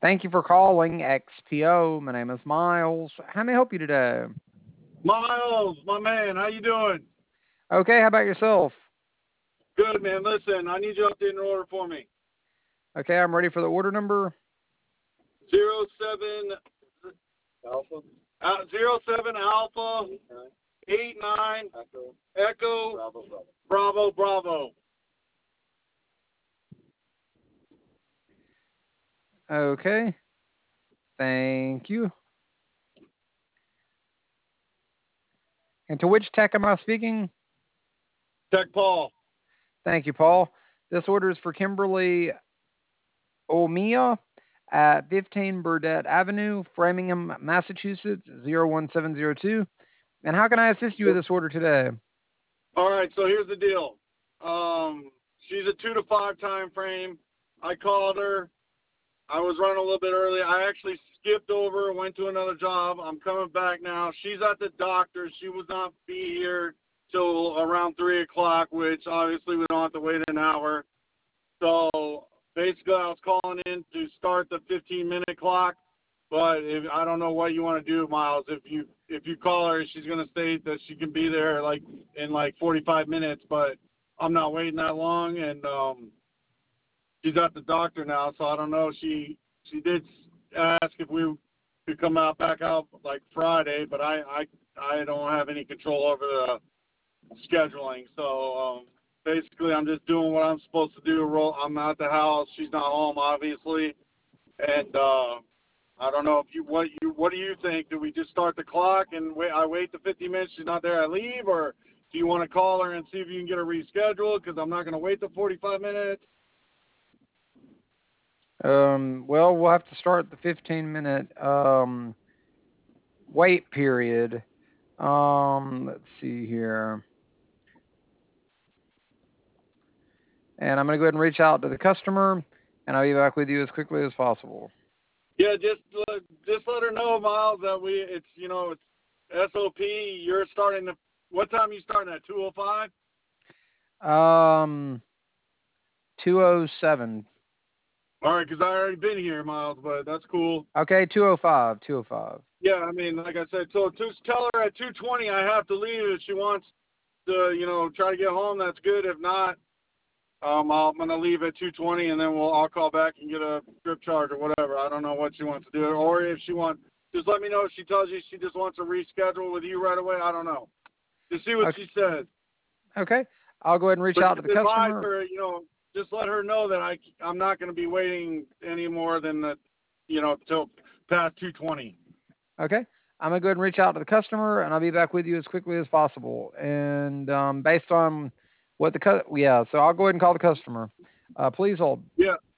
Thank you for calling XPO. My name is Miles. How may I help you today? Miles, my man, how you doing? Okay, how about yourself? Good, man. Listen, I need you to update an order for me. Okay, I'm ready for the order number. 07 Alpha. 07 Alpha 89 Echo Bravo Bravo. Okay, thank you. And to which tech am I speaking? Tech Paul. Thank you, Paul. This order is for Kimberly Omiya at 15 Burdett Avenue, Framingham, Massachusetts, 01702. And how can I assist you with this order today? All right, so here's the deal. She's a 2 to 5 time frame. I called her. I was running a little bit early. I actually skipped over, went to another job. I'm coming back now. She's at the doctor. She will not be here till around 3 o'clock, which obviously we don't have to wait an hour. So basically I was calling in to start the 15-minute clock, but I don't know what you want to do, Miles. If you call her, she's going to state that she can be there in 45 minutes, but I'm not waiting that long, and she's at the doctor now, so I don't know. She did ask if we could come back out like Friday, but I don't have any control over the scheduling. So basically, I'm just doing what I'm supposed to do. I'm at the house. She's not home, obviously, and I don't know what do you think? Do we just start the clock and wait the 50 minutes? She's not there. I leave, or do you want to call her and see if you can get her rescheduled? Because I'm not going to wait the 45 minutes. Well, we'll have to start the 15-minute wait period. Let's see here. And I'm going to go ahead and reach out to the customer, and I'll be back with you as quickly as possible. Yeah, just let her know, Miles, that it's SOP. You're starting what time are you starting at? 2:05. 207. All right, because I already been here, Miles, but that's cool. Okay, 205. 205. Yeah, I mean, like I said, so just tell her at 2:20 I have to leave. If she wants to, try to get home, that's good. If not, I'm gonna leave at 2:20, and then I'll call back and get a trip charge or whatever. I don't know what she wants to do, or if she wants, just let me know if she tells you she just wants to reschedule with you right away. I don't know. Just see what she says. Okay, I'll go ahead and reach out to the customer. Her, just let her know that I'm not going to be waiting any more than till past 2:20. Okay, I'm gonna go ahead and reach out to the customer, and I'll be back with you as quickly as possible. And based on what so I'll go ahead and call the customer. Please hold. Yeah.